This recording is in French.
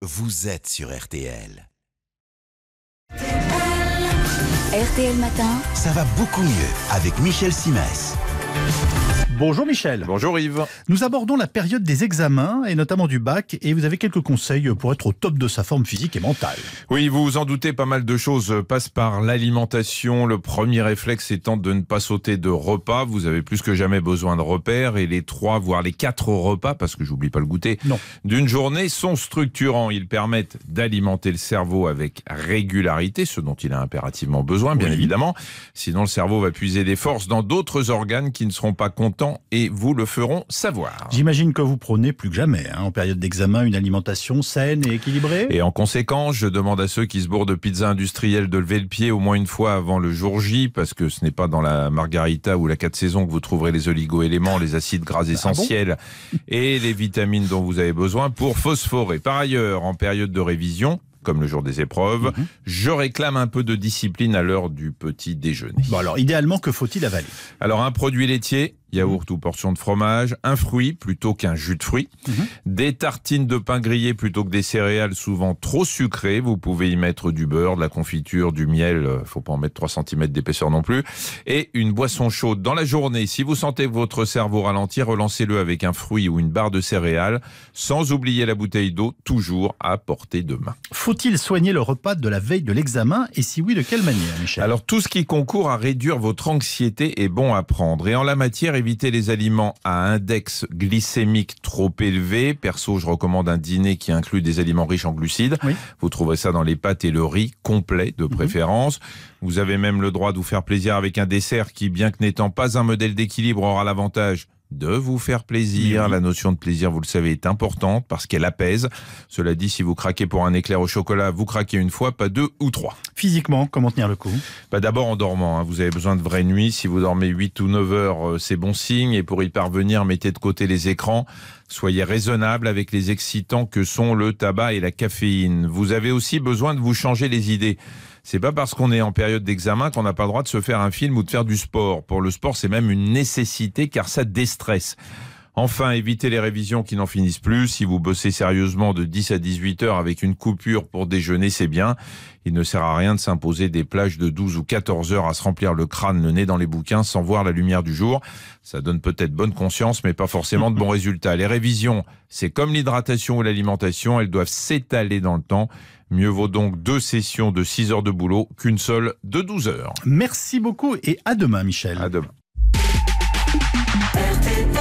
vous êtes sur RTL. RTL Matin. Ça va beaucoup mieux avec Michel Simès. Bonjour Michel. Bonjour Yves. Nous abordons la période des examens et notamment du bac et vous avez quelques conseils pour être au top de sa forme physique et mentale. Oui, vous vous en doutez, pas mal de choses passent par l'alimentation. Le premier réflexe étant de ne pas sauter de repas. Vous avez plus que jamais besoin de repères et les 3 voire les 4 repas, parce que j'oublie pas le goûter, d'une journée sont structurants. Ils permettent d'alimenter le cerveau avec régularité, ce dont il a impérativement besoin, bien évidemment. Sinon, le cerveau va puiser des forces dans d'autres organes qui ne seront pas contents et vous le feront savoir. J'imagine que vous prônez plus que jamais, en période d'examen, une alimentation saine et équilibrée. Et en conséquence, je demande à ceux qui se bourrent de pizza industrielle de lever le pied au moins une fois avant le jour J, parce que ce n'est pas dans la margarita ou la 4 saisons que vous trouverez les oligo-éléments, les acides gras essentiels et les vitamines dont vous avez besoin pour phosphorer. Par ailleurs, en période de révision, comme le jour des épreuves, je réclame un peu de discipline à l'heure du petit déjeuner. Bon alors, idéalement, que faut-il avaler? Alors, un produit laitier, yaourt ou portion de fromage, un fruit plutôt qu'un jus de fruits, des tartines de pain grillé plutôt que des céréales souvent trop sucrées. Vous pouvez y mettre du beurre, de la confiture, du miel, faut pas en mettre 3 cm d'épaisseur non plus, et une boisson chaude. Dans la journée, si vous sentez votre cerveau ralentir, relancez-le avec un fruit ou une barre de céréales, sans oublier la bouteille d'eau, toujours à portée de main. Faut-il soigner le repas de la veille de l'examen et si oui, de quelle manière, Michel? Alors, tout ce qui concourt à réduire votre anxiété est bon à prendre. Et en la matière, évitez les aliments à index glycémique trop élevé. Perso, je recommande un dîner qui inclut des aliments riches en glucides. Vous trouverez ça dans les pâtes et le riz, complet de préférence. Vous avez même le droit de vous faire plaisir avec un dessert qui, bien que n'étant pas un modèle d'équilibre, aura l'avantage de vous faire plaisir. La notion de plaisir, vous le savez, est importante parce qu'elle apaise. Cela dit, si vous craquez pour un éclair au chocolat, vous craquez une fois, pas 2 ou 3. Physiquement, comment tenir le coup? D'abord en dormant. Vous avez besoin de vraies nuits. Si vous dormez 8 ou 9 heures, c'est bon signe. Et pour y parvenir, mettez de côté les écrans. Soyez raisonnable avec les excitants que sont le tabac et la caféine. Vous avez aussi besoin de vous changer les idées. C'est pas parce qu'on est en période d'examen qu'on n'a pas le droit de se faire un film ou de faire du sport. Pour le sport, c'est même une nécessité car ça déstresse. Enfin, évitez les révisions qui n'en finissent plus. Si vous bossez sérieusement de 10 à 18 heures avec une coupure pour déjeuner, c'est bien. Il ne sert à rien de s'imposer des plages de 12 ou 14 heures à se remplir le crâne, le nez dans les bouquins sans voir la lumière du jour. Ça donne peut-être bonne conscience, mais pas forcément de bons résultats. Les révisions, c'est comme l'hydratation ou l'alimentation, elles doivent s'étaler dans le temps. Mieux vaut donc 2 sessions de 6 heures de boulot qu'une seule de 12 heures. Merci beaucoup et à demain, Michel. À demain.